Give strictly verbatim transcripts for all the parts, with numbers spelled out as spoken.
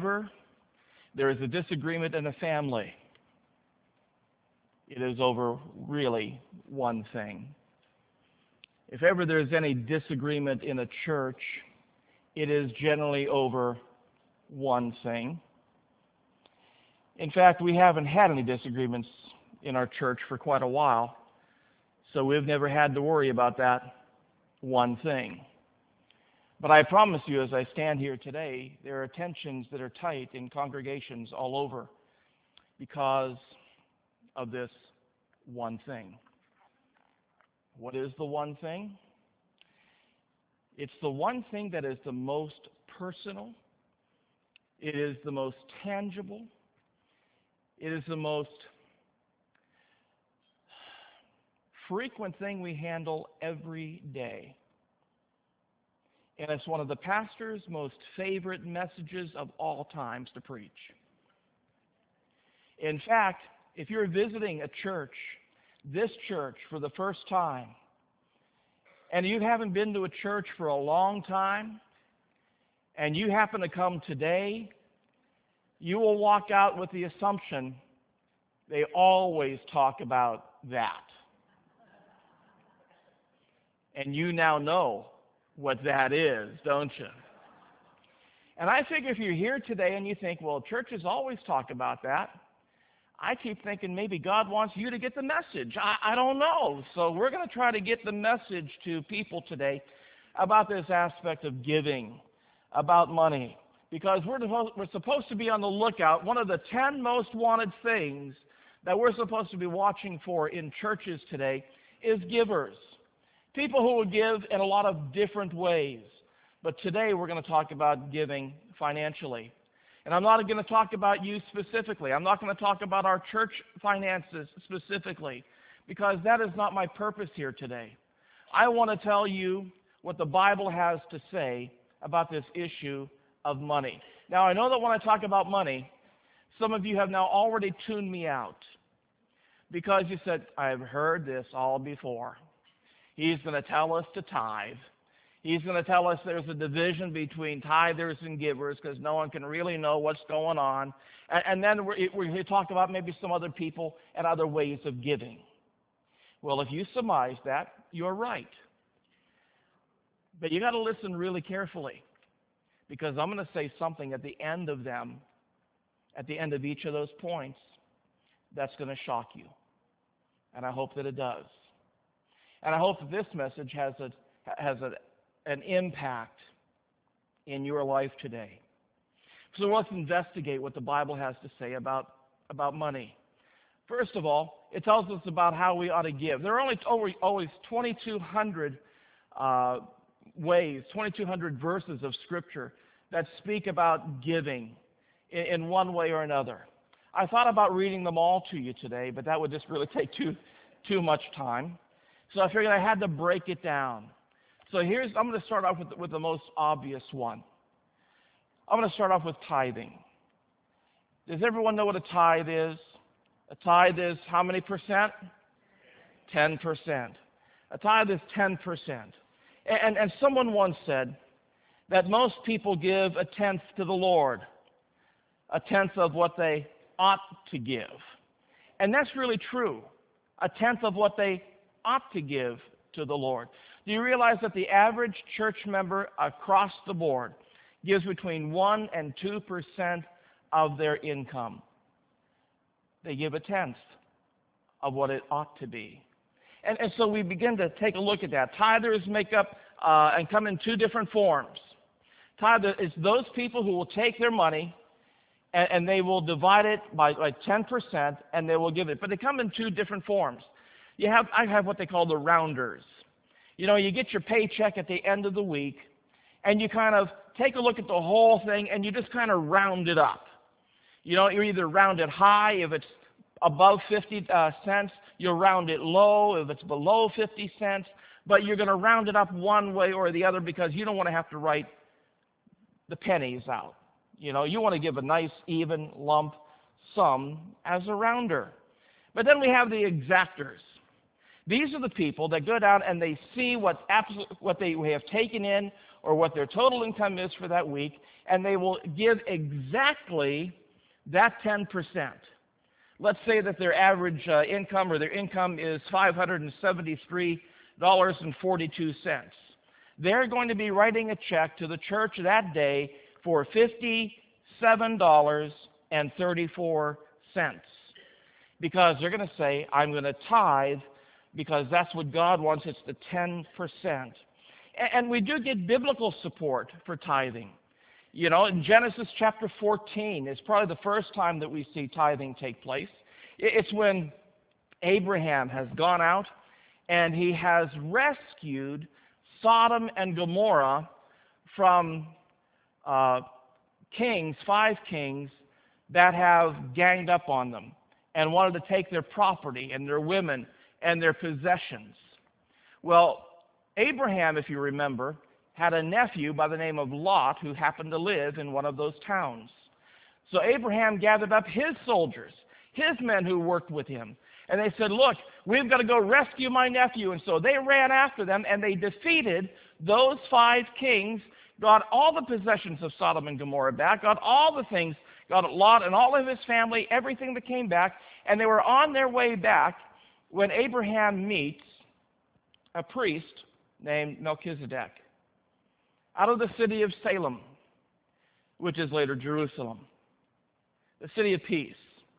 ever there is a disagreement in a family, it is over really one thing. If ever there's any disagreement in a church, it is generally over one thing. In fact, we haven't had any disagreements in our church for quite a while, so we've never had to worry about that one thing. But I promise you, as I stand here today, there are tensions that are tight in congregations all over because of this one thing. What is the one thing? It's the one thing that is the most personal. It is the most tangible. It is the most frequent thing we handle every day. And it's one of the pastor's most favorite messages of all times to preach. In fact, if you're visiting a church, this church, for the first time, and you haven't been to a church for a long time, and you happen to come today, you will walk out with the assumption they always talk about that. And you now know what that is, don't you? And I figure if you're here today and you think, well, churches always talk about that, I keep thinking maybe God wants you to get the message. I, I don't know. So we're going to try to get the message to people today about this aspect of giving, about money. Because we're, we're supposed to be on the lookout. One of the ten most wanted things that we're supposed to be watching for in churches today is givers. People who will give in a lot of different ways. But today we're going to talk about giving financially. And I'm not going to talk about you specifically. I'm not going to talk about our church finances specifically, because that is not my purpose here today. I want to tell you what the Bible has to say about this issue of money. Now, I know that when I talk about money, some of you have now already tuned me out because you said, I've heard this all before. He's going to tell us to tithe. He's going to tell us there's a division between tithers and givers because no one can really know what's going on. And, and then we're, we're going to talk about maybe some other people and other ways of giving. Well, if you surmise that, you're right. But you got to listen really carefully, because I'm going to say something at the end of them, at the end of each of those points, that's going to shock you. And I hope that it does. And I hope that this message has a has a an impact in your life today. So let's investigate what the Bible has to say about, about money. First of all, it tells us about how we ought to give. There are only always twenty-two hundred uh, ways, twenty-two hundred verses of Scripture that speak about giving in, in one way or another. I thought about reading them all to you today, but that would just really take too, too much time. So I figured I had to break it down. So here's, I'm going to start off with, with the most obvious one. I'm going to start off with tithing. Does everyone know what a tithe is? A tithe is how many percent? ten percent. A tithe is ten percent. And, and someone once said that most people give a tenth to the Lord, a tenth of what they ought to give. And that's really true, a tenth of what they ought to give to the Lord. Do you realize that the average church member across the board gives between one and two percent of their income? They give a tenth of what it ought to be. And, and so we begin to take a look at that. Tithers make up uh, and come in two different forms. Tither is those people who will take their money and, and they will divide it by, by ten percent and they will give it. But they come in two different forms. You have, I have what they call the rounders. You know, you get your paycheck at the end of the week, and you kind of take a look at the whole thing, and you just kind of round it up. You know, you either round it high if it's above fifty uh, cents, you'll round it low if it's below fifty cents, but you're going to round it up one way or the other because you don't want to have to write the pennies out. You know, you want to give a nice, even lump sum as a rounder. But then we have the exactors. These are the people that go down and they see what, absolute, what they have taken in or what their total income is for that week, and they will give exactly that ten percent. Let's say that their average uh, income or their income is five hundred seventy-three dollars and forty-two cents. They're going to be writing a check to the church that day for fifty-seven dollars and thirty-four cents, because they're going to say, I'm going to tithe because that's what God wants. It's the ten percent. And we do get biblical support for tithing. You know, in Genesis chapter fourteen, it's probably the first time that we see tithing take place. It's when Abraham has gone out and he has rescued Sodom and Gomorrah from uh, kings, five kings, that have ganged up on them and wanted to take their property and their women and their possessions. Well, Abraham, if you remember, had a nephew by the name of Lot who happened to live in one of those towns. So Abraham gathered up his soldiers, his men who worked with him, and they said, look, we've got to go rescue my nephew. And so they ran after them, and they defeated those five kings, got all the possessions of Sodom and Gomorrah back, got all the things, got Lot and all of his family, everything that came back, and they were on their way back when Abraham meets a priest named Melchizedek out of the city of Salem, which is later Jerusalem, the city of peace.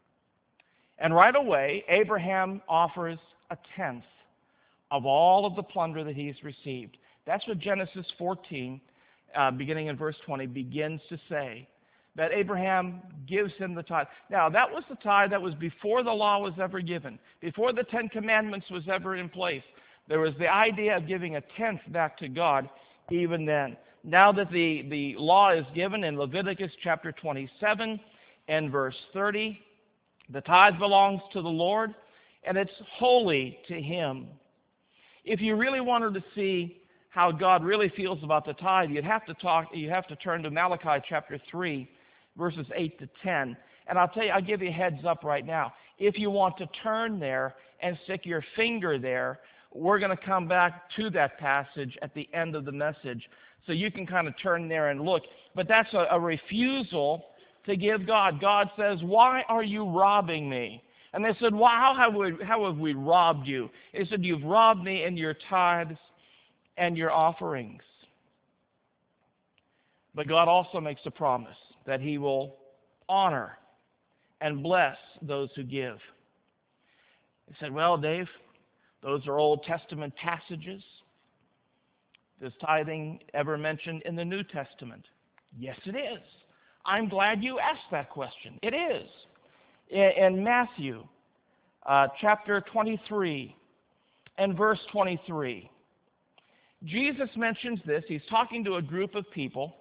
And right away, Abraham offers a tenth of all of the plunder that he's received. That's what Genesis fourteen, uh, beginning in verse twenty, begins to say, that Abraham gives him the tithe. Now, that was the tithe that was before the law was ever given, before the Ten Commandments was ever in place. There was the idea of giving a tenth back to God even then. Now that the, the law is given in Leviticus chapter twenty-seven and verse thirty, the tithe belongs to the Lord, and it's holy to Him. If you really wanted to see how God really feels about the tithe, you'd have to talk. You have to turn to Malachi chapter three, verses eight to ten. And I'll tell you, I'll give you a heads up right now. If you want to turn there and stick your finger there, we're going to come back to that passage at the end of the message, so you can kind of turn there and look. But that's a, a refusal to give God. God says, why are you robbing me? And they said, well, how have we, how have we robbed you? He said, you've robbed me in your tithes and your offerings. But God also makes a promise that He will honor and bless those who give. He said, well, Dave, those are Old Testament passages. Is tithing ever mentioned in the New Testament? Yes, it is. I'm glad you asked that question. It is. In Matthew uh, chapter twenty-three and verse twenty-three, Jesus mentions this. He's talking to a group of people,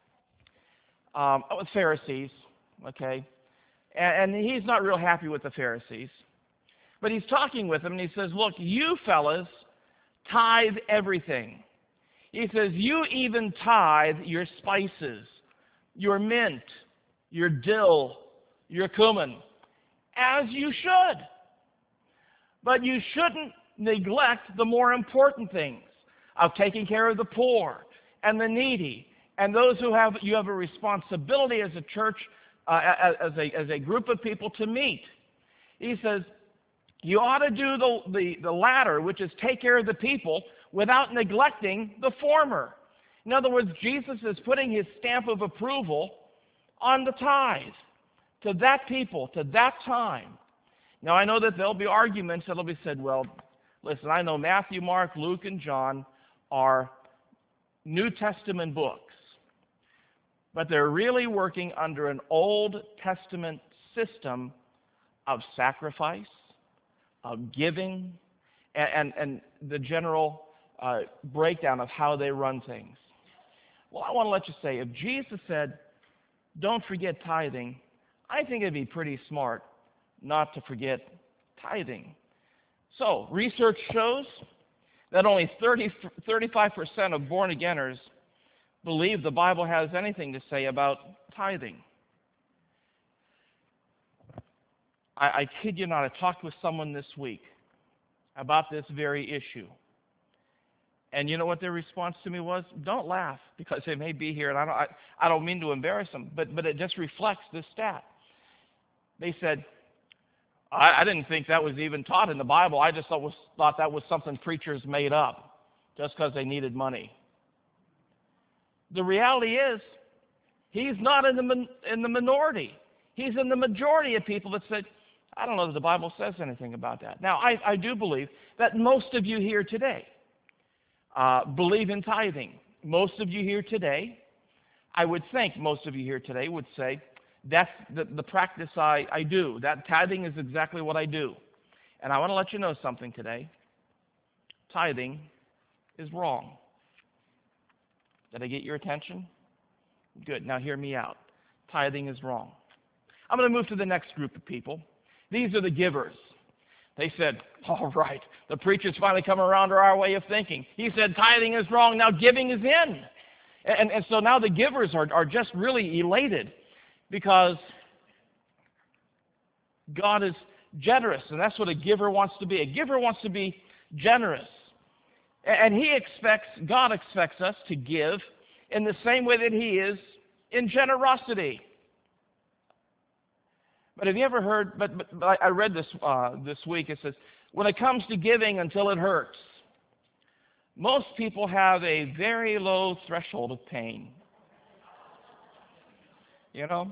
um, Pharisees, okay? And, and he's not real happy with the Pharisees. But he's talking with them, and he says, look, you fellas tithe everything. He says, you even tithe your spices, your mint, your dill, your cumin, as you should. But you shouldn't neglect the more important things of taking care of the poor and the needy and those who have, you have a responsibility as a church, uh, as, a, as a group of people to meet. He says, you ought to do the, the, the latter, which is take care of the people, without neglecting the former. In other words, Jesus is putting His stamp of approval on the tithe to that people, to that time. Now, I know that there'll be arguments that'll be said, well, listen, I know Matthew, Mark, Luke, and John are New Testament books, but they're really working under an Old Testament system of sacrifice, of giving, and, and, and the general uh, breakdown of how they run things. Well, I want to let you say, if Jesus said, don't forget tithing, I think it'd be pretty smart not to forget tithing. So, research shows that only thirty, thirty-five percent of born-againers believe the Bible has anything to say about tithing. I, I kid you not, I talked with someone this week about this very issue. And you know what their response to me was? Don't laugh, because they may be here, and I don't, I, I don't mean to embarrass them, but, but it just reflects this stat. They said, I, I didn't think that was even taught in the Bible. I just thought, was, thought that was something preachers made up just because they needed money. The reality is, he's not in the, in the minority. He's in the majority of people that said, I don't know that the Bible says anything about that. Now, I, I do believe that most of you here today uh, believe in tithing. Most of you here today, I would think most of you here today would say, that's the, the practice I, I do. That tithing is exactly what I do. And I want to let you know something today. Tithing is wrong. Did I get your attention? Good. Now hear me out. Tithing is wrong. I'm going to move to the next group of people. These are the givers. They said, all right, the preacher's finally come around to our way of thinking. He said tithing is wrong, now giving is in. And, and so now the givers are, are just really elated because God is generous, and that's what a giver wants to be. A giver wants to be generous. And he expects, God expects us to give in the same way that he is in generosity. But have you ever heard, but, but, but I read this uh, this week, it says, when it comes to giving until it hurts, most people have a very low threshold of pain. You know?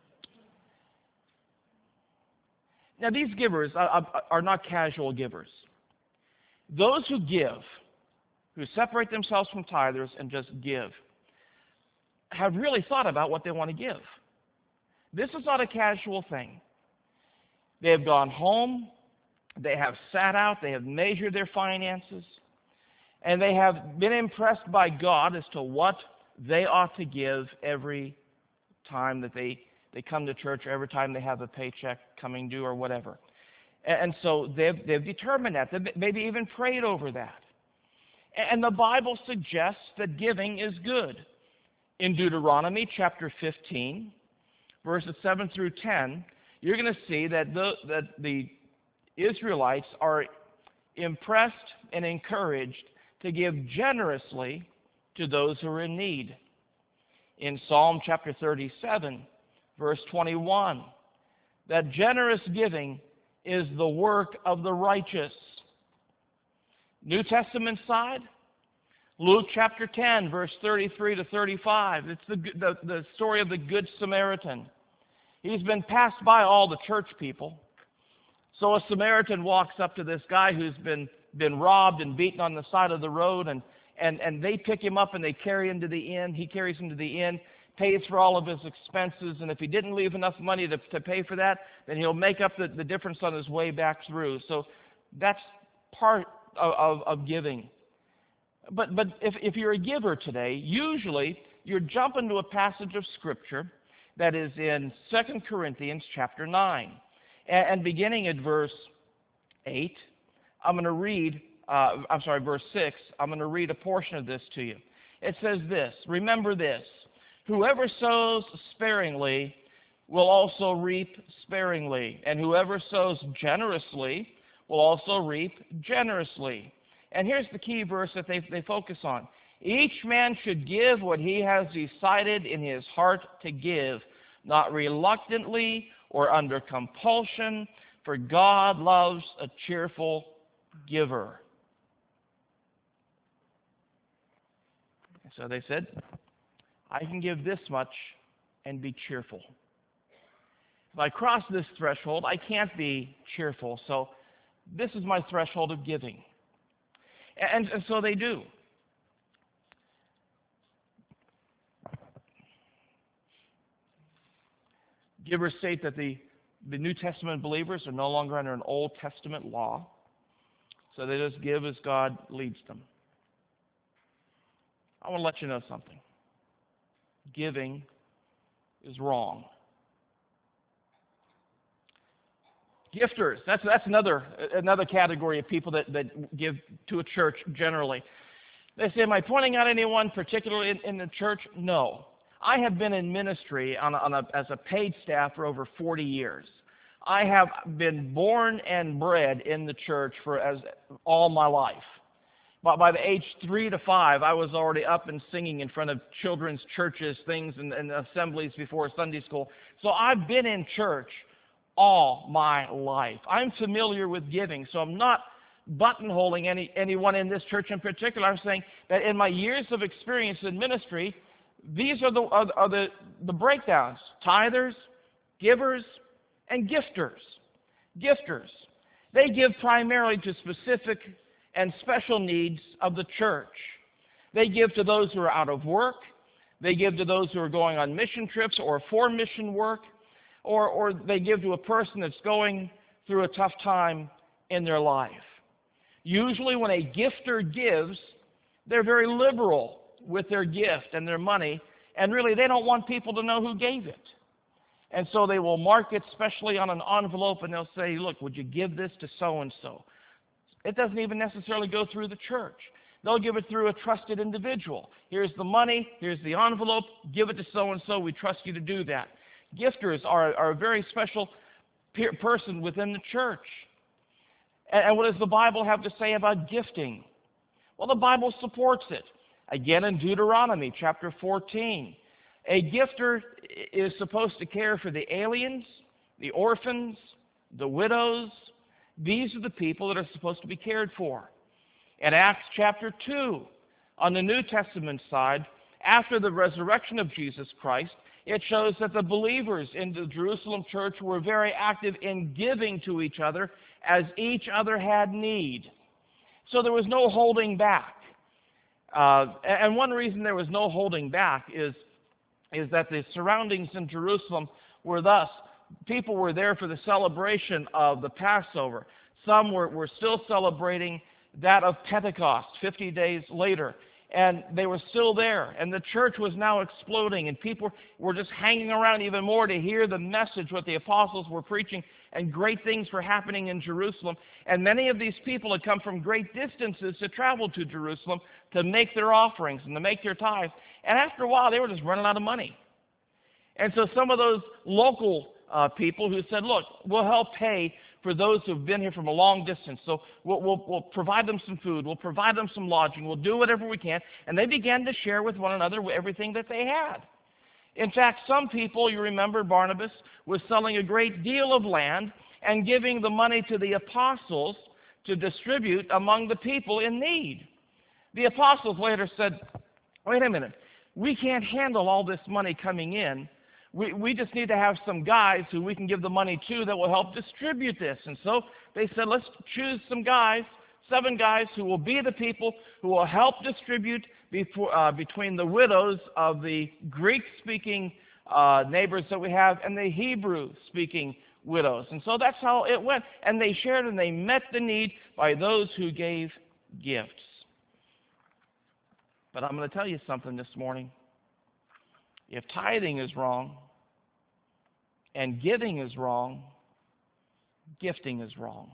Now these givers are, are not casual givers. Those who give, who separate themselves from tithers and just give, have really thought about what they want to give. This is not a casual thing. They have gone home, they have sat out, they have measured their finances, and they have been impressed by God as to what they ought to give every time that they, they come to church, or every time they have a paycheck coming due or whatever. And so they've, they've determined that. They've maybe even prayed over that. And the Bible suggests that giving is good. In Deuteronomy chapter fifteen, verses seven through ten, you're going to see that the, that the Israelites are impressed and encouraged to give generously to those who are in need. In Psalm chapter thirty-seven, verse twenty-one, that generous giving is the work of the righteous. New Testament side, Luke chapter ten, verse thirty-three to thirty-five. It's the, the, the story of the Good Samaritan. He's been passed by all the church people. So a Samaritan walks up to this guy who's been, been robbed and beaten on the side of the road, and, and, and they pick him up and they carry him to the inn. He carries him to the inn, pays for all of his expenses, and if he didn't leave enough money to, to pay for that, then he'll make up the, the difference on his way back through. So that's part of, of, of giving. But, but if, if you're a giver today, usually you're jumping to a passage of Scripture that is in Second Corinthians chapter nine. And, and beginning at verse eight, I'm going to read, uh, I'm sorry, verse six, I'm going to read a portion of this to you. It says this, remember this, whoever sows sparingly will also reap sparingly, and whoever sows generously will also reap generously. And here's the key verse that they, they focus on. Each man should give what he has decided in his heart to give, not reluctantly or under compulsion, for God loves a cheerful giver. So they said, I can give this much and be cheerful. If I cross this threshold, I can't be cheerful. So this is my threshold of giving. And, and so they do. Givers state that the, the New Testament believers are no longer under an Old Testament law, so they just give as God leads them. I want to let you know something. Giving is wrong. Gifters, that's, that's another, another category of people that, that give to a church generally. They say, am I pointing out anyone particularly in, in the church? No. I have been in ministry on a, on a, as a paid staff for over forty years. I have been born and bred in the church for as all my life. But by the age three to five, I was already up and singing in front of children's churches, things, and, and assemblies before Sunday school. So I've been in church all my life. I'm familiar with giving, so I'm not buttonholing any, anyone in this church in particular. I'm saying that in my years of experience in ministry, these are the, are, are the, the breakdowns: tithers, givers, and gifters. Gifters. They give primarily to specific and special needs of the church. They give to those who are out of work. They give to those who are going on mission trips or for mission work. Or, or they give to a person that's going through a tough time in their life. Usually when a gifter gives, they're very liberal with their gift and their money, and really they don't want people to know who gave it. And so they will mark it specially on an envelope, and they'll say, look, would you give this to so-and-so? It doesn't even necessarily go through the church. They'll give it through a trusted individual. Here's the money, here's the envelope, give it to so-and-so, we trust you to do that. Gifters are, are a very special pe- person within the church. And, and what does the Bible have to say about gifting? Well, the Bible supports it. Again, in Deuteronomy chapter fourteen, a gifter is supposed to care for the aliens, the orphans, the widows. These are the people that are supposed to be cared for. In Acts chapter two, on the New Testament side, after the resurrection of Jesus Christ, it shows that the believers in the Jerusalem church were very active in giving to each other as each other had need. So there was no holding back. Uh, and one reason there was no holding back is, is that the surroundings in Jerusalem were thus. People were there for the celebration of the Passover. Some were, were still celebrating that of Pentecost fifty days later. And they were still there. And the church was now exploding. And people were just hanging around even more to hear the message, what the apostles were preaching. And great things were happening in Jerusalem. And many of these people had come from great distances to travel to Jerusalem to make their offerings and to make their tithes. And after a while, they were just running out of money. And so some of those local uh, people who said, look, we'll help pay for those who've been here from a long distance. So we'll, we'll, we'll provide them some food. We'll provide them some lodging. We'll do whatever we can. And they began to share with one another everything that they had. In fact, some people, you remember Barnabas, was selling a great deal of land and giving the money to the apostles to distribute among the people in need. The apostles later said, wait a minute, we can't handle all this money coming in. We, we just need to have some guys who we can give the money to that will help distribute this. And so they said, let's choose some guys, seven guys who will be the people who will help distribute before, uh, between the widows of the Greek-speaking uh, neighbors that we have and the Hebrew-speaking widows. And so that's how it went. And they shared and they met the need by those who gave gifts. But I'm going to tell you something this morning. If tithing is wrong and giving is wrong, gifting is wrong.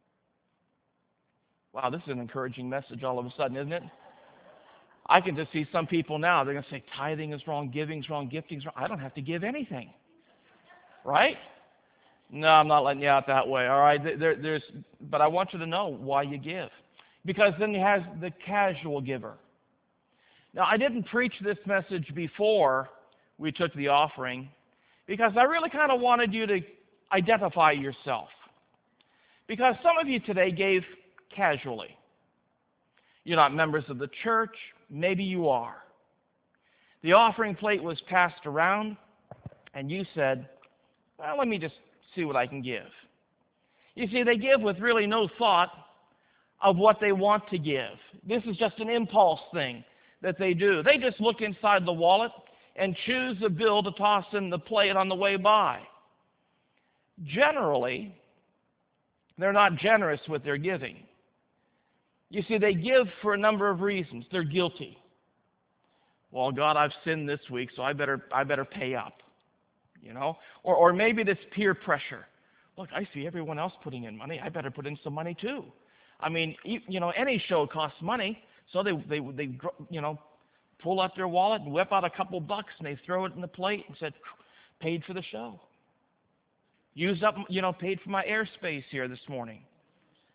Wow, this is an encouraging message all of a sudden, isn't it? I can just see some people now, they're going to say tithing is wrong, giving is wrong, gifting is wrong. I don't have to give anything. Right? No, I'm not letting you out that way. All right, there, there's, but I want you to know why you give. Because then you have the casual giver. Now, I didn't preach this message before we took the offering because I really kind of wanted you to identify yourself. Because some of you today gave casually. You're not members of the church. Maybe you are. The offering plate was passed around, and you said, well, let me just see what I can give. You see, they give with really no thought of what they want to give. This is just an impulse thing that they do. They just look inside the wallet and choose a bill to toss in the plate on the way by. Generally, they're not generous with their giving. You see, they give for a number of reasons. They're guilty. Well, God, I've sinned this week, so I better I better pay up. You know? Or or maybe this peer pressure. Look, I see everyone else putting in money. I better put in some money too. I mean, you, you know, any show costs money, so they they they you know, pull out their wallet and whip out a couple bucks and they throw it in the plate and said, paid for the show. Used up, you know, paid for my airspace here this morning.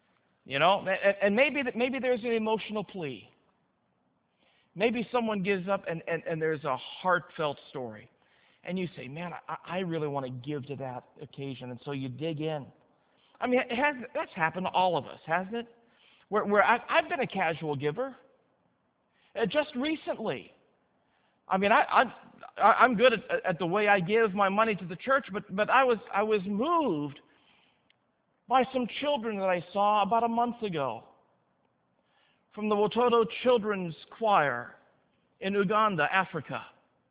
You know, and, and maybe that maybe there's an emotional plea. Maybe someone gives up and, and, and there's a heartfelt story. And you say, man, I, I really want to give to that occasion. And so you dig in. I mean, it has, that's happened to all of us, hasn't it? Where, where I've, I've been a casual giver. Uh, just recently. I mean, I, I, I'm good at, at the way I give my money to the church, but, but I was I was moved by some children that I saw about a month ago from the Watoto Children's Choir in Uganda, Africa.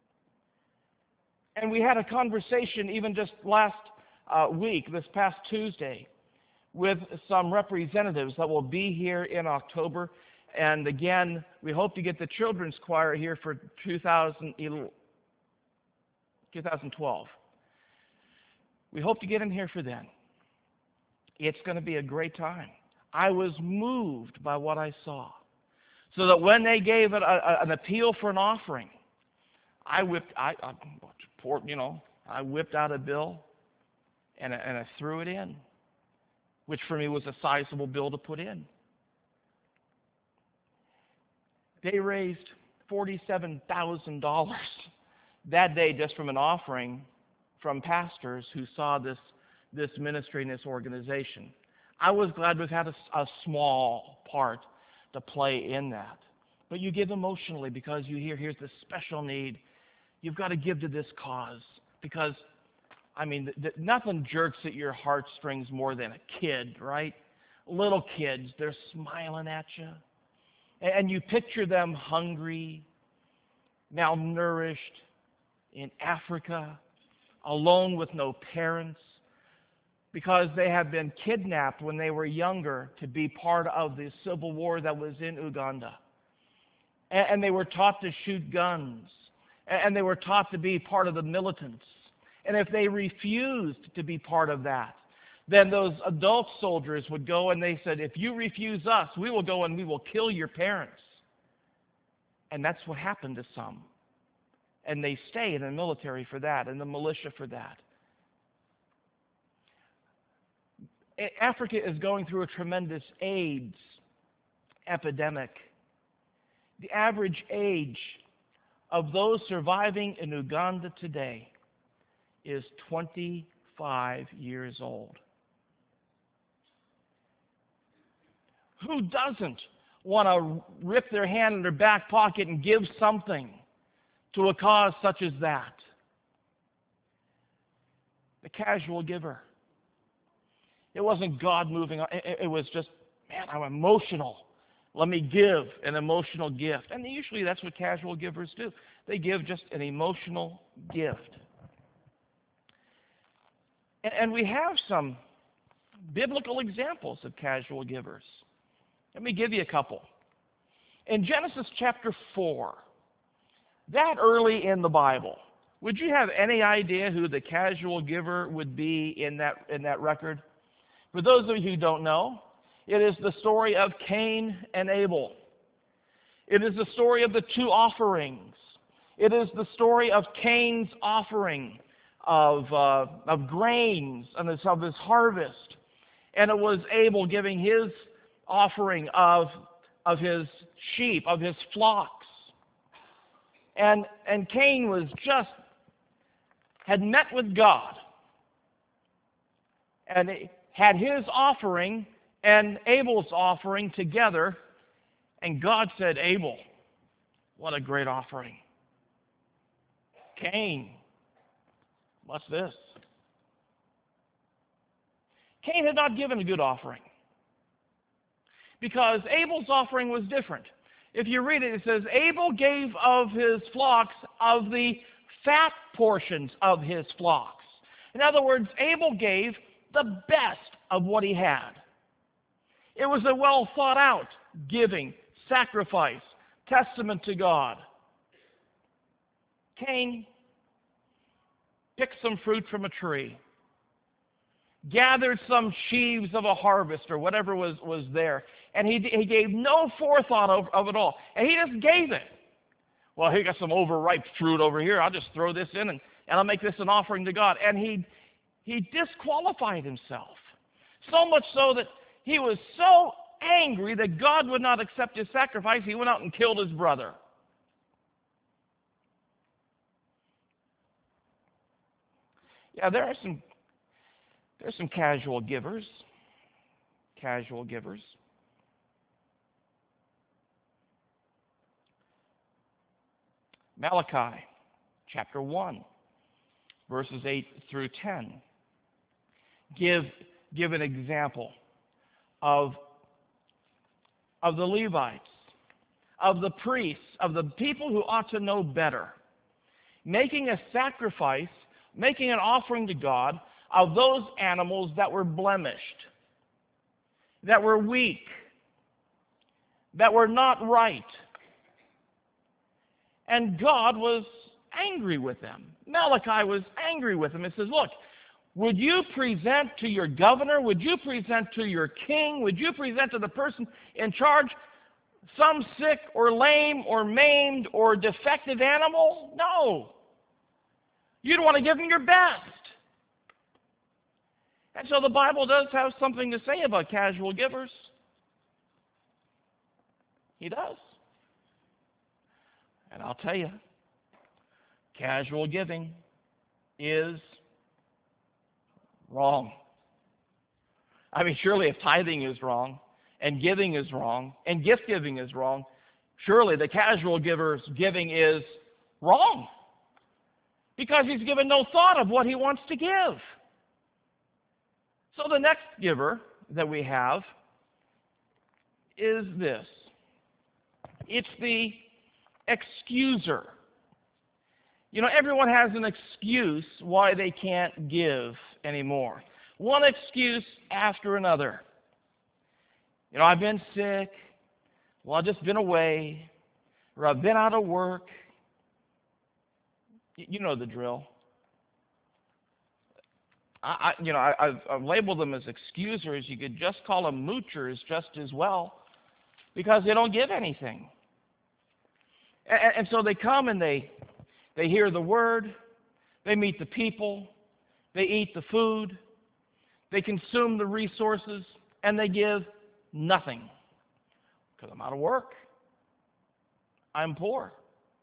And we had a conversation even just last uh, week, this past Tuesday, with some representatives that will be here in October. And again, we hope to get the children's choir here for two thousand twelve. We hope to get in here for then. It's going to be a great time. I was moved by what I saw. So that when they gave it a, a, an appeal for an offering, I whipped, I, I poured, you know, I whipped out a bill and I, and I threw it in, which for me was a sizable bill to put in. They raised forty-seven thousand dollars that day just from an offering from pastors who saw this, this ministry and this organization. I was glad we've had a, a small part to play in that. But you give emotionally because you hear here's this special need. You've got to give to this cause because, I mean, th- th- nothing jerks at your heartstrings more than a kid, right? Little kids, they're smiling at you. And, and you picture them hungry, malnourished, in Africa, alone with no parents, because they have been kidnapped when they were younger to be part of the civil war that was in Uganda. And, and they were taught to shoot guns. And, and they were taught to be part of the militants. And if they refused to be part of that, then those adult soldiers would go and they said, if you refuse us, we will go and we will kill your parents. And that's what happened to some. And they stay in the military for that, and the militia for that. Africa is going through a tremendous AIDS epidemic. The average age of those surviving in Uganda today is twenty-five years old. Who doesn't want to rip their hand in their back pocket and give something to a cause such as that? The casual giver. It wasn't God moving. It was just, man, I'm emotional. Let me give an emotional gift. And usually that's what casual givers do. They give just an emotional gift. And we have some biblical examples of casual givers. Let me give you a couple. In Genesis chapter four, that early in the Bible, would you have any idea who the casual giver would be in that, in that record? For those of you who don't know, it is the story of Cain and Abel. It is the story of the two offerings. It is the story of Cain's offering of, uh, of grains and of his harvest. And it was Abel giving his offering of, of his sheep, of his flocks. And, and Cain was just, had met with God. And it, had his offering and Abel's offering together, and God said, Abel, what a great offering. Cain, what's this? Cain had not given a good offering because Abel's offering was different. If you read it, it says, Abel gave of his flocks of the fat portions of his flocks. In other words, Abel gave the best of what he had. It was a well thought out giving, sacrifice, testament to God. Cain picked some fruit from a tree, gathered some sheaves of a harvest or whatever was, was there, and he, he gave no forethought of, of it all. And he just gave it. Well, he got some overripe fruit over here. I'll just throw this in and, and I'll make this an offering to God. And he He disqualified himself, so much so that he was so angry that God would not accept his sacrifice, he went out and killed his brother. Yeah, there are some there are some casual givers. Casual givers. Malachi chapter one, verses eight through ten. Give give an example of of the Levites, of the priests, of the people who ought to know better, making a sacrifice, making an offering to God of those animals that were blemished, that were weak, that were not right. And God was angry with them. Malachi was angry with them. It says, look, would you present to your governor, would you present to your king, would you present to the person in charge some sick or lame or maimed or defective animal? No. You'd want to give them your best. And so the Bible does have something to say about casual givers. He does. And I'll tell you, casual giving is wrong. I mean, surely if tithing is wrong, and giving is wrong, and gift giving is wrong, surely the casual giver's giving is wrong. Because he's given no thought of what he wants to give. So the next giver that we have is this. It's the excuser. You know, everyone has an excuse why they can't give anymore. One excuse after another. You know, I've been sick. Well, I've just been away. Or I've been out of work. You know the drill. I, I you know, I, I've, I've labeled them as excusers. You could just call them moochers just as well, because they don't give anything. And, and so they come and they they hear the word, they meet the people, they eat the food, they consume the resources, and they give nothing. Because I'm out of work. I'm poor.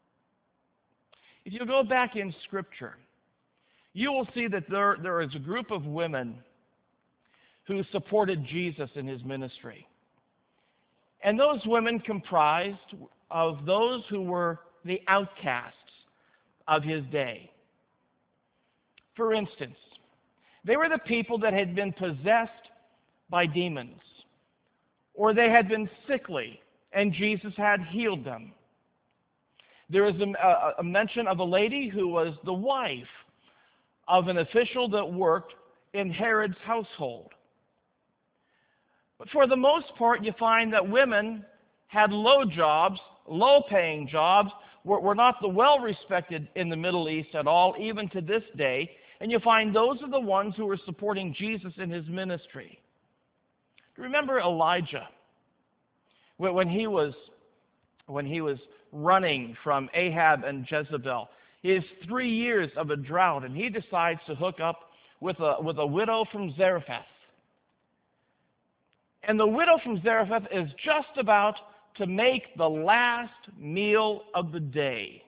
If you go back in Scripture, you will see that there, there is a group of women who supported Jesus in his ministry. And those women comprised of those who were the outcasts of his day. For instance, they were the people that had been possessed by demons, or they had been sickly, and Jesus had healed them. There is a, a, a mention of a lady who was the wife of an official that worked in Herod's household. But for the most part, you find that women had low jobs, low-paying jobs, were, were not the well-respected in the Middle East at all, even to this day. And you find those are the ones who were supporting Jesus in his ministry. Remember Elijah, when he was when he was running from Ahab and Jezebel. His three years of a drought, and he decides to hook up with a with a widow from Zarephath. And the widow from Zarephath is just about to make the last meal of the day.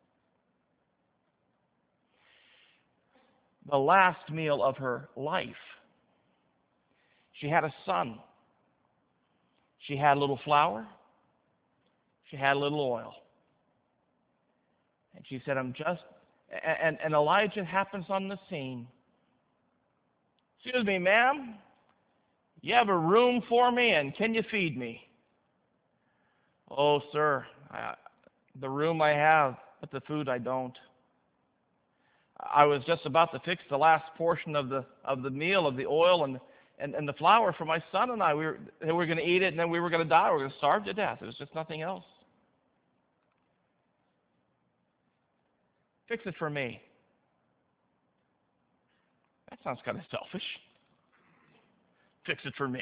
The last meal of her life. She had a son. She had a little flour. She had a little oil. And she said, I'm just, and, and Elijah happens on the scene. Excuse me, ma'am, you have a room for me, and can you feed me? Oh, sir, I, the room I have, but the food I don't. I was just about to fix the last portion of the of the meal, of the oil and and, and the flour for my son and I. We were, we were going to eat it, and then we were going to die. We were going to starve to death. It was just nothing else. Fix it for me. That sounds kind of selfish. Fix it for me.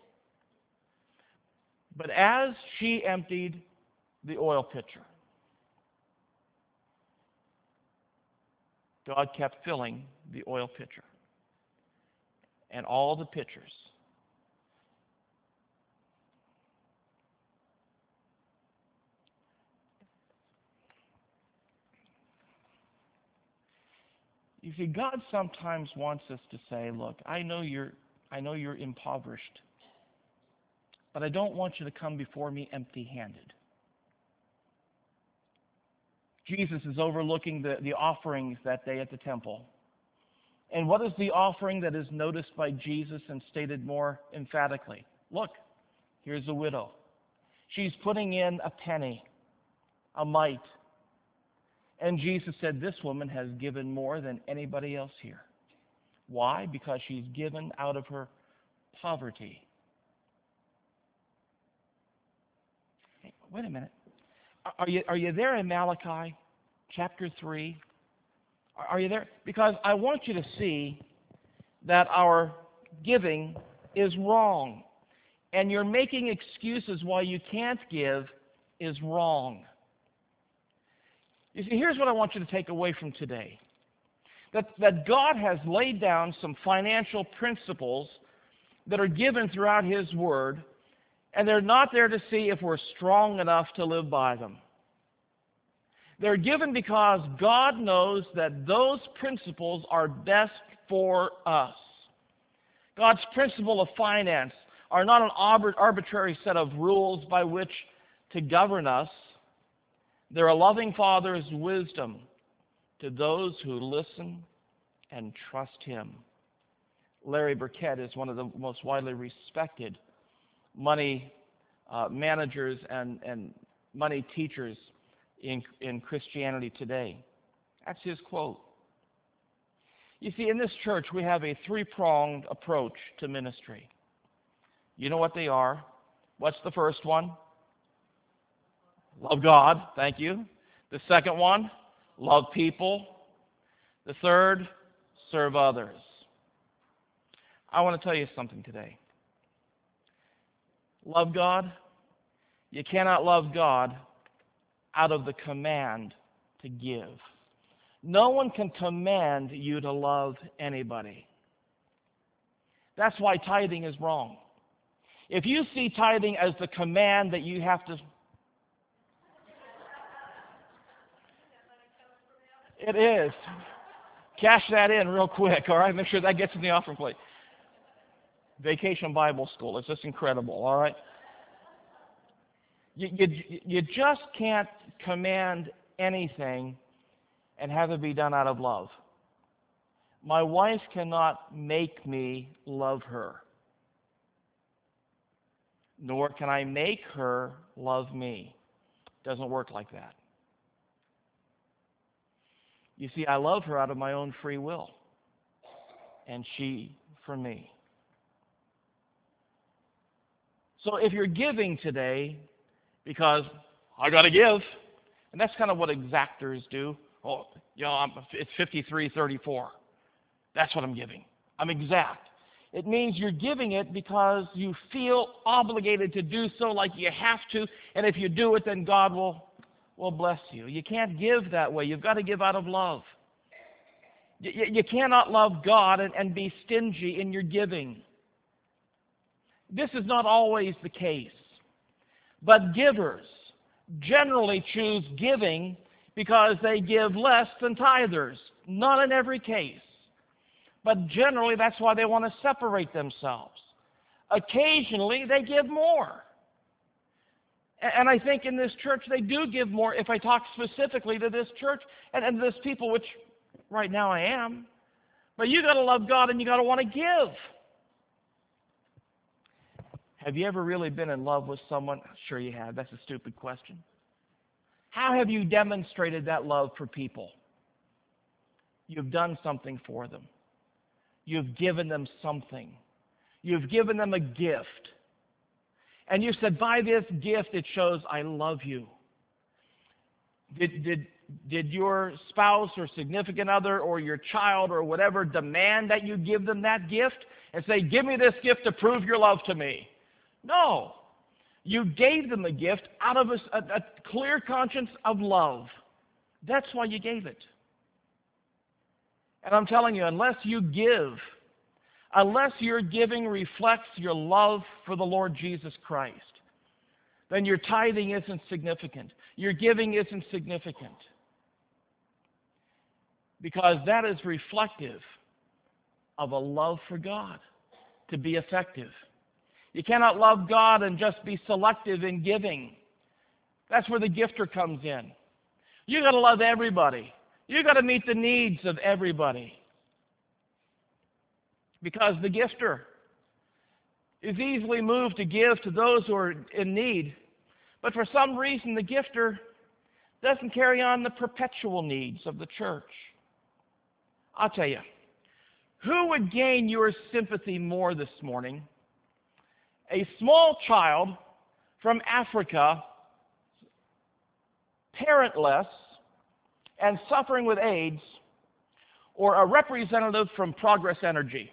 But as she emptied the oil pitcher, God kept filling the oil pitcher. And all the pitchers You see, God sometimes wants us to say, look, I know you're, I know you're impoverished, but I don't want you to come before me empty-handed. Jesus is overlooking the, the offerings that day at the temple. And what is the offering that is noticed by Jesus and stated more emphatically? Look, here's a widow. She's putting in a penny, a mite. And Jesus said, this woman has given more than anybody else here. Why? Because she's given out of her poverty. Hey, wait a minute. Are you, are you there in Malachi chapter three? Are you there? Because I want you to see that our giving is wrong. And you're making excuses why you can't give is wrong. You see, here's what I want you to take away from today. That, that God has laid down some financial principles that are given throughout His Word, and they're not there to see if we're strong enough to live by them. They're given because God knows that those principles are best for us. God's principle of finance are not an arbitrary set of rules by which to govern us. They're a loving Father's wisdom to those who listen and trust Him. Larry Burkett is one of the most widely respected money uh, managers and, and money teachers in, in Christianity today. That's his quote. You see, in this church, we have a three-pronged approach to ministry. You know what they are. What's the first one? Love God. Thank you. The second one, love people. The third, serve others. I want to tell you something today. Love God. You cannot love God out of the command to give. No one can command you to love anybody. That's why tithing is wrong. If you see tithing as the command that you have to... It is. Cash that in real quick, all right? Make sure that gets in the offering plate. Vacation Bible School. It's just incredible, all right? You, you, you just can't command anything and have it be done out of love. My wife cannot make me love her, nor can I make her love me. It doesn't work like that. You see, I love her out of my own free will, and she for me. So if you're giving today because I got to give, and that's kind of what exactors do. Oh, you know, I'm, it's fifty-three thirty-four. That's what I'm giving. I'm exact. It means you're giving it because you feel obligated to do so, like you have to, and if you do it, then God will, will bless you. You can't give that way. You've got to give out of love. You, you cannot love God and, and be stingy in your giving. This is not always the case. But givers generally choose giving because they give less than tithers. Not in every case. But generally, that's why they want to separate themselves. Occasionally, they give more. And I think in this church, they do give more if I talk specifically to this church and, and this people, which right now I am. But you got to love God and you got to want to give. Have you ever really been in love with someone? Sure you have. That's a stupid question. How have you demonstrated that love for people? You've done something for them. You've given them something. You've given them a gift. And you said, by this gift, it shows I love you. Did, did, did your spouse or significant other or your child or whatever demand that you give them that gift and say, give me this gift to prove your love to me? No. You gave them a gift out of a, a, a clear conscience of love. That's why you gave it. And I'm telling you, unless you give, unless your giving reflects your love for the Lord Jesus Christ, then your tithing isn't significant. Your giving isn't significant. because that is reflective of a love for God to be effective. You cannot love God and just be selective in giving. That's where the gifter comes in. You got to love everybody. You got to meet the needs of everybody. Because the gifter is easily moved to give to those who are in need, but for some reason the gifter doesn't carry on the perpetual needs of the church. I'll tell you, who would gain your sympathy more this morning? A small child from Africa, parentless, and suffering with AIDS, or a representative from Progress Energy?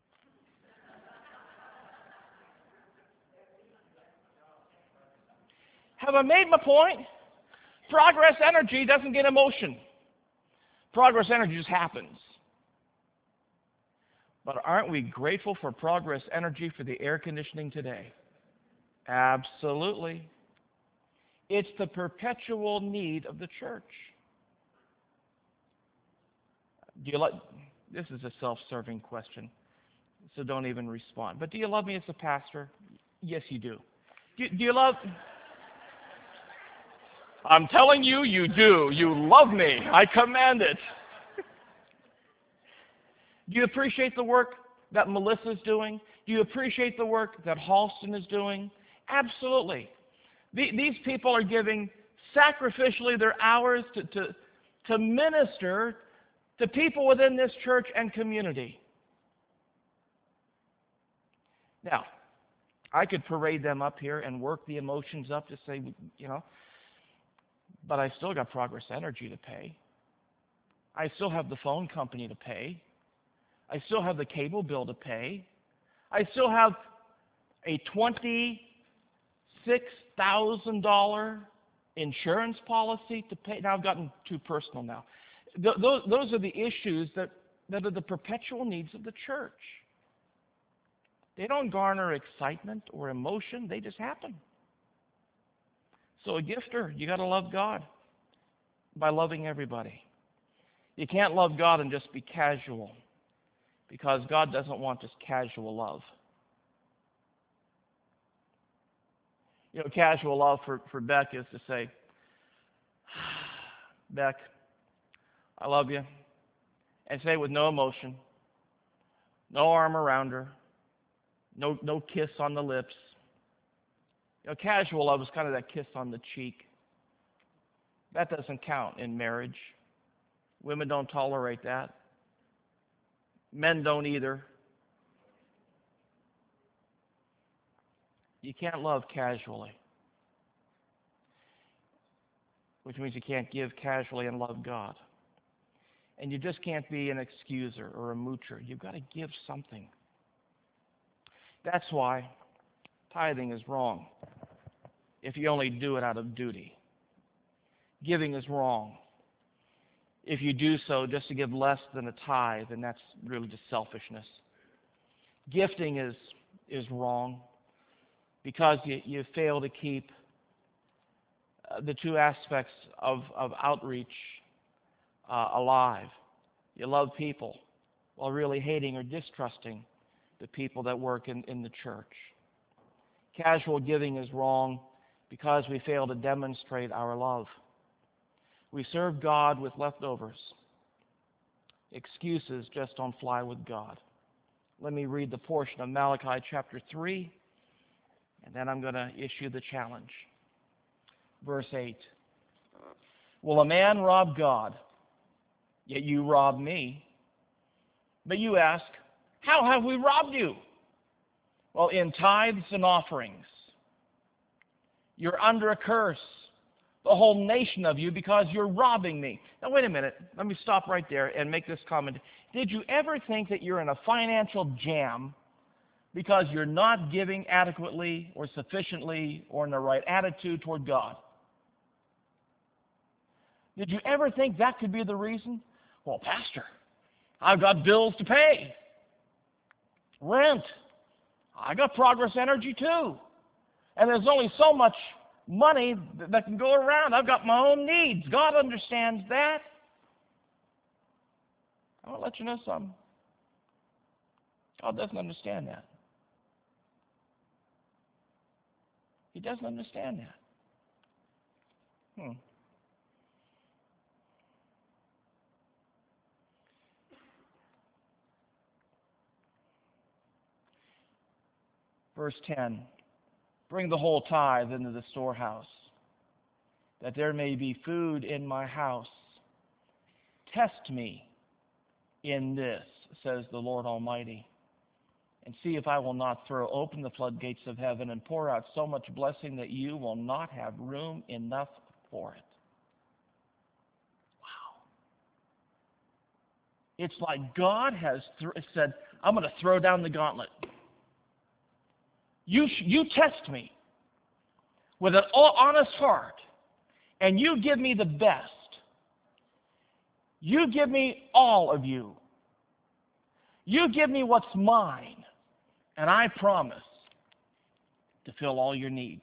Have I made my point? Progress Energy doesn't get emotion. Progress Energy just happens. But aren't we grateful for Progress Energy for the air conditioning today? Absolutely. It's the perpetual need of the church. Do you like, this is a self-serving question, so don't even respond. But do you love me as a pastor? Yes, you do. Do, do you love... I'm telling you, you do. You love me. I command it. Do you appreciate the work that Melissa's doing? Do you appreciate the work that Halston is doing? Absolutely. The, these people are giving sacrificially their hours to, to, to minister to people within this church and community. Now, I could parade them up here and work the emotions up to say, you know, but I still got Progress Energy to pay. I still have the phone company to pay. I still have the cable bill to pay. I still have a twenty-six thousand dollars insurance policy to pay. Now I've gotten too personal now. Th- those, those are the issues that, that are the perpetual needs of the church. They don't garner excitement or emotion. They just happen. So a gifter, you got to love God by loving everybody. You can't love God and just be casual, because God doesn't want just casual love. You know, casual love for, for Beck is to say, Beck, I love you. And say it with no emotion, no arm around her, no, no kiss on the lips. You know, casual love is kind of that kiss on the cheek. That doesn't count in marriage. Women don't tolerate that. Men don't either. You can't love casually, which means you can't give casually and love God. And you just can't be an excuser or a moocher. You've got to give something. That's why tithing is wrong if you only do it out of duty. Giving is wrong if you do so just to give less than a tithe, and that's really just selfishness. Gifting is is wrong because you, you fail to keep uh, the two aspects of, of outreach uh, alive. You love people while really hating or distrusting the people that work in, in the church. Casual giving is wrong because we fail to demonstrate our love. We serve God with leftovers. Excuses just don't fly with God. Let me read the portion of Malachi chapter three, and then I'm going to issue the challenge. Verse eight. Will a man rob God? Yet you rob me. But you ask, how have we robbed you? Well, in tithes and offerings. You're under a curse, the whole nation of you, because you're robbing me. Now, wait a minute. Let me stop right there and make this comment. Did you ever think that you're in a financial jam because you're not giving adequately or sufficiently or in the right attitude toward God? Did you ever think that could be the reason? Well, Pastor, I've got bills to pay. Rent. I got Progress Energy too. And there's only so much money that can go around. I've got my own needs. God understands that. I want to let you know something. God doesn't understand that. He doesn't understand that. Hmm. Verse ten, bring the whole tithe into the storehouse, that there may be food in my house. Test me in this, says the Lord Almighty, and see if I will not throw open the floodgates of heaven and pour out so much blessing that you will not have room enough for it. Wow. It's like God has th- said, I'm going to throw down the gauntlet. You, sh- you test me with an honest heart, and you give me the best. You give me all of you. You give me what's mine, and I promise to fill all your needs.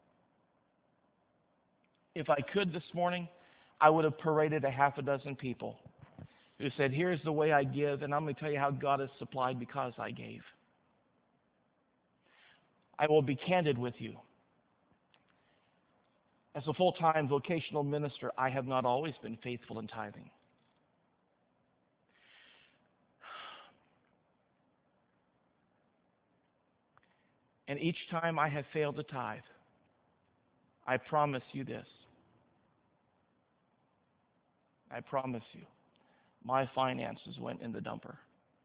If I could this morning, I would have paraded a half a dozen people who said, here's the way I give, and I'm going to tell you how God has supplied because I gave. I will be candid with you. As a full-time vocational minister, I have not always been faithful in tithing. And each time I have failed to tithe, I promise you this. I promise you, my finances went in the dumper.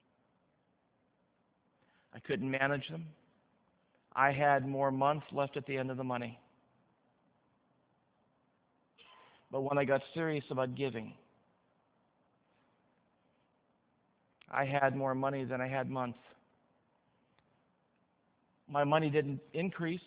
I couldn't manage them. I had more months left at the end of the money. But when I got serious about giving, I had more money than I had months. My money didn't increase.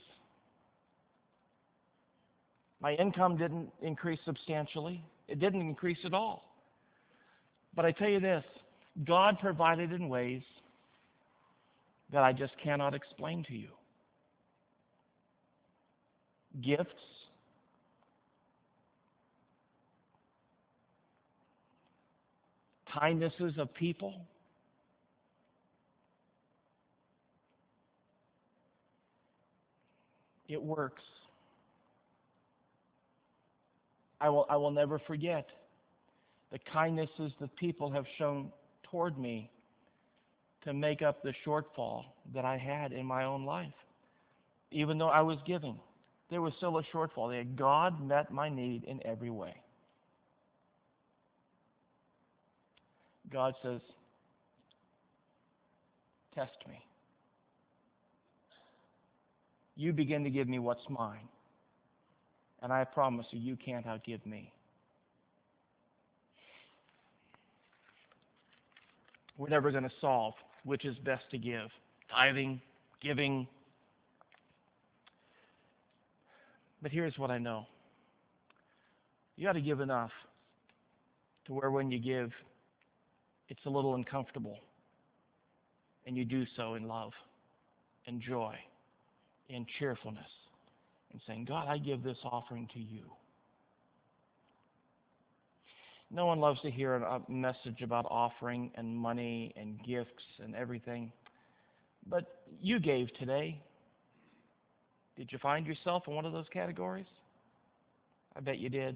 My income didn't increase substantially. It didn't increase at all. But I tell you this, God provided in ways that I just cannot explain to you. Gifts, kindnesses of people, it works. I will, I will never forget the kindnesses that people have shown toward me to make up the shortfall that I had in my own life. Even though I was giving, there was still a shortfall. God met my need in every way. God says, test me. You begin to give me what's mine. And I promise you, you can't outgive me. We're never going to solve which is best to give. Tithing, giving. But here's what I know. You got to give enough to where when you give, it's a little uncomfortable. And you do so in love, in joy, in cheerfulness, and saying, God, I give this offering to you. No one loves to hear a message about offering and money and gifts and everything. But you gave today. Did you find yourself in one of those categories? I bet you did.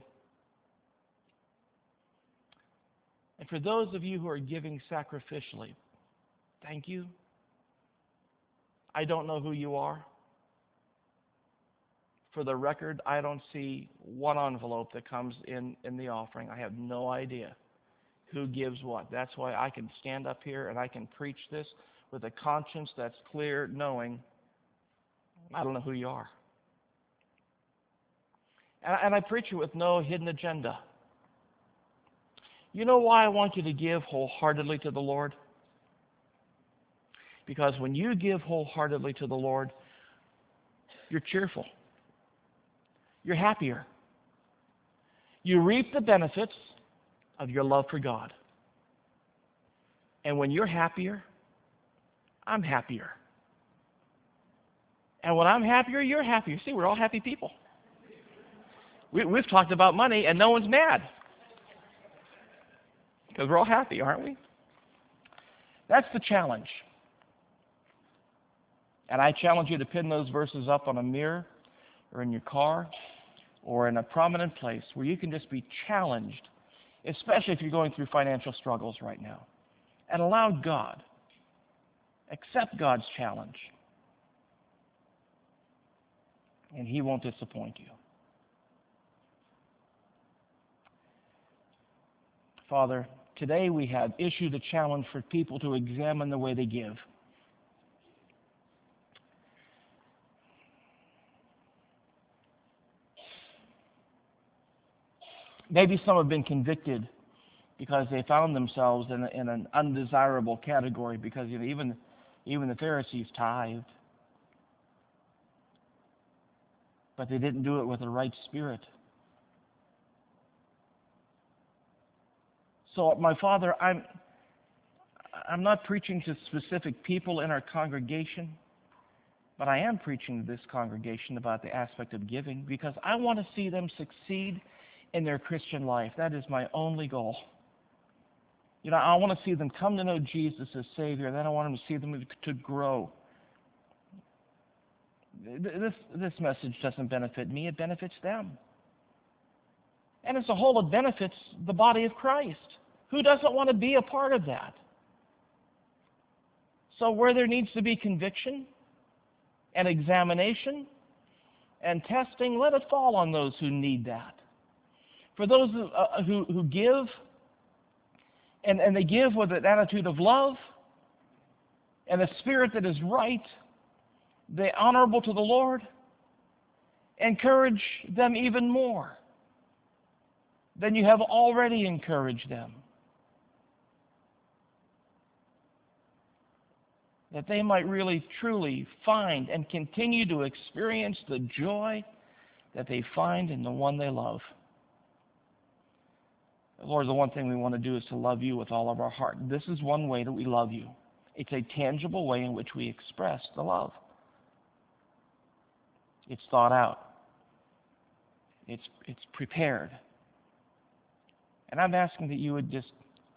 And for those of you who are giving sacrificially, thank you. I don't know who you are. For the record, I don't see one envelope that comes in, in the offering. I have no idea who gives what. That's why I can stand up here and I can preach this with a conscience that's clear, knowing I don't know who you are. And, and I preach it with no hidden agenda. You know why I want you to give wholeheartedly to the Lord? Because when you give wholeheartedly to the Lord, you're cheerful. You're happier. You reap the benefits of your love for God. And when you're happier, I'm happier. And when I'm happier, you're happier. See, we're all happy people. We, we've talked about money and no one's mad. Because we're all happy, aren't we? That's the challenge. And I challenge you to pin those verses up on a mirror or in your car or in a prominent place where you can just be challenged, especially if you're going through financial struggles right now. And allow God, accept God's challenge, and He won't disappoint you. Father, today we have issued a challenge for people to examine the way they give. Maybe some have been convicted because they found themselves in, a, in an undesirable category because you know, even, even the Pharisees tithed. But they didn't do it with the right spirit. So, my Father, I'm, I'm not preaching to specific people in our congregation, but I am preaching to this congregation about the aspect of giving because I want to see them succeed in their Christian life. That is my only goal. You know, I want to see them come to know Jesus as Savior, and then I want them to see them to grow. This, this message doesn't benefit me, it benefits them. And as a whole, it benefits the body of Christ. Who doesn't want to be a part of that? So where there needs to be conviction and examination and testing, let it fall on those who need that. For those who, uh, who, who give, and, and they give with an attitude of love and a spirit that is right, they're honorable to the Lord, encourage them even more than you have already encouraged them. That they might really, truly find and continue to experience the joy that they find in the one they love. Lord, the one thing we want to do is to love you with all of our heart. This is one way that we love you. It's a tangible way in which we express the love. It's thought out. It's, it's prepared. And I'm asking that you would just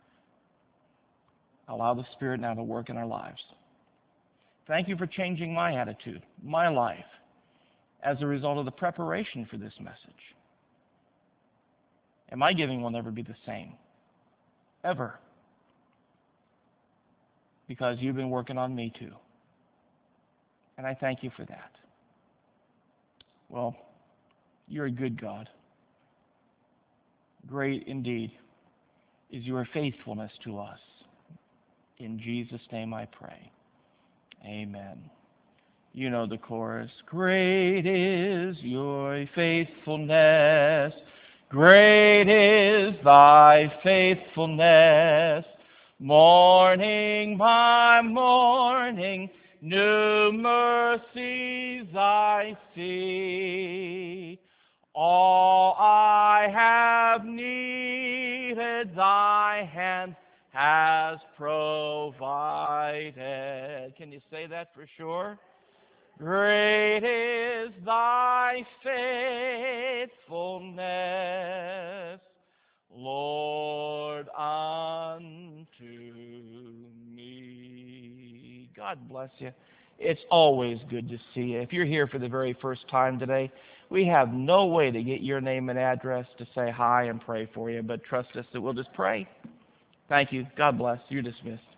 allow the Spirit now to work in our lives. Thank you for changing my attitude, my life, as a result of the preparation for this message. And my giving will never be the same, ever, because you've been working on me too. And I thank you for that. Well, you're a good God. Great indeed is your faithfulness to us. In Jesus' name I pray. Amen. You know the chorus. Great is your faithfulness. Great is thy faithfulness. Morning by morning, new mercies I see. All I have needed, thy hand has provided. Can you say that for sure? Great is thy faithfulness, Lord, unto me. God bless you. It's always good to see you. If you're here for the very first time today, we have no way to get your name and address to say hi and pray for you, but trust us that we'll just pray. Thank you. God bless. You're dismissed.